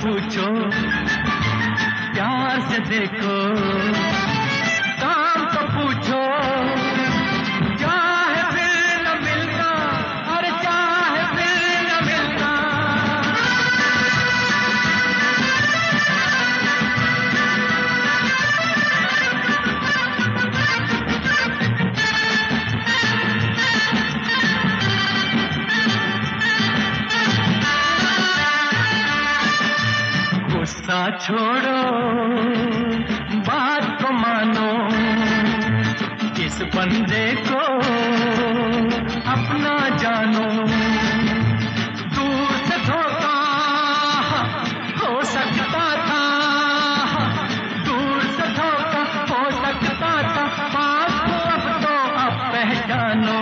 पूछो, प्यार से देखो, काम तो पूछो, चाहे फिर न मिलना, और चाहे फिर न मिलना। गुस्सा छोड़ो, बात को मानो, इस बंदे को अपना जानो। दूर से धोखा हो सकता था, दूर से धोखा हो सकता था, बात को अब तो अब पहचानो।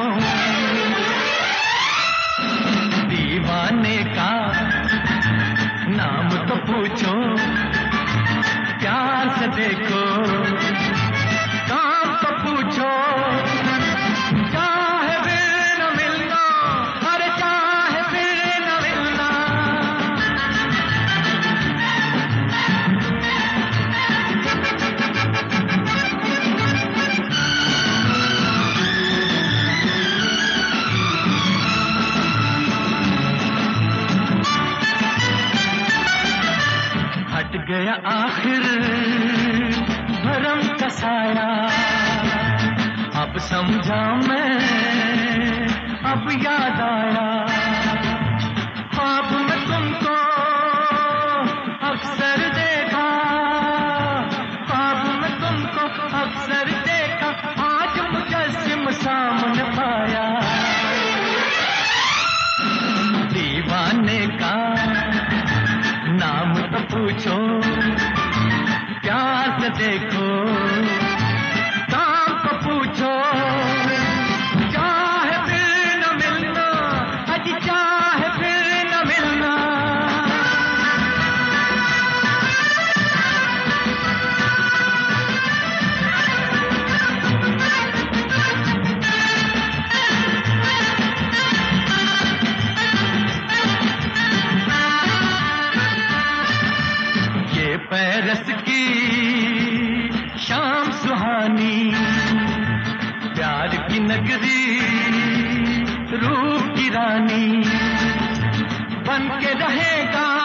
दीवाने का नाम तो पूछो, प्यार से देखो, काम तो पूछो, चाहे फिर न मिलना, अरे चाहे फिर न मिलना। हट गया आखिर भरम का साया, अब समझा मैं, अब याद आया। ख्वाब में तुमको अक्सर देखा, ख्वाब में तुमको अक्सर देखा, आज मुजस्सिम सामने पाया। दीवाने का नाम तो पूछो, प्यार से देखो, काम तो पूछो, चाहे फिर न मिलना, अजी चाहे फिर न मिलना। पैरस की शाम सुहानी, प्यार की नगरी, रूप की रानी, बन के रहेगा